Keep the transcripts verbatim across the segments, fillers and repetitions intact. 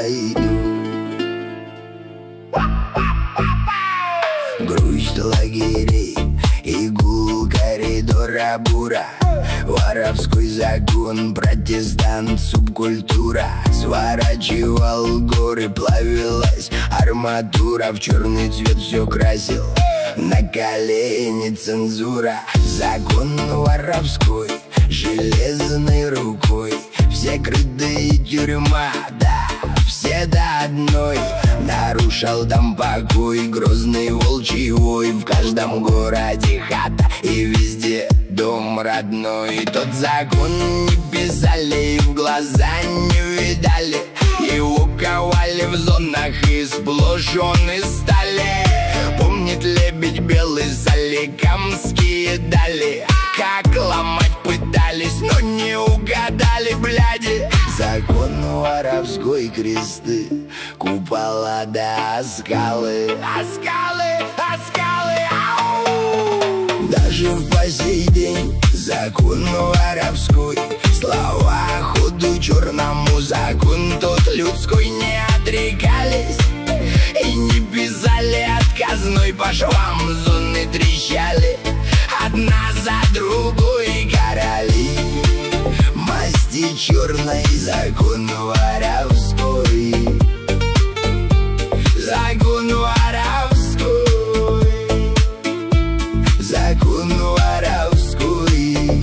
найду. Грусть лагерей и гул коридора бура, воровской закон, протестант, субкультура. Сворачивал горы, плавилась арматура, в черный цвет все красил на колени цензура. Закон воровской, железной рукой, все крытые тюрьма, да, все до одной. Нарушал там покой, грозный волчий вой, в каждом городе хата и везде дом родной. Тот закон не писали и в глаза не видали, его ковали в зонах и сплошь он из стали. Помнит лебедь белый, соликамские дали, как ломать пытались, но не угадали, бляди. Закон воровской, кресты, купола да скалы, а скалы, а скалы, ау! Даже по сей день закон воровской, слова ходу черному, закон тот людской, не отрекались и не писали отказной, по швам зоны трещали одна за другой короли. Масти черной, закон воровской, закон воровской, закон воровской.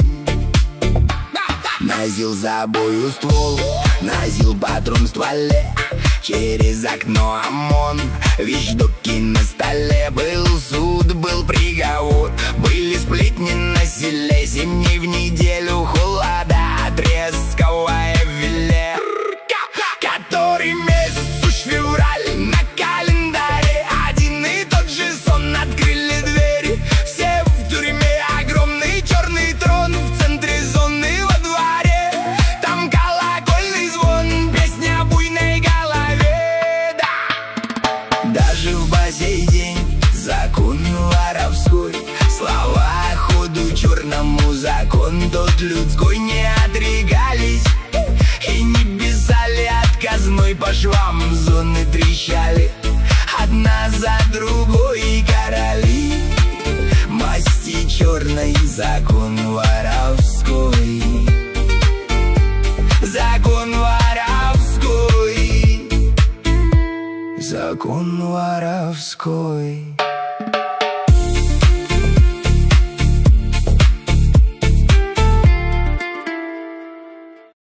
Носил с собою ствол, носил патрон в стволе, через окно ОМОН, вещдоки на столе. Был суд, был приговор, были сплетни на селе, семь дней в неделю холода, тресковое филе. Который месяц уж февраль на календаре, один и тот же сон, открыли двери, все в тюрьме, огромный черный трон в центре зоны во дворе. Там колокольный звон, песня о буйной голове, да. Даже в по сей день закон воровской, слова ходу черному, закон тот людской, не отрекались и не писали отказной, по швам зоны трещали одна за другой короли. Масти черной, закон воровской, закон воровской, закон воровской.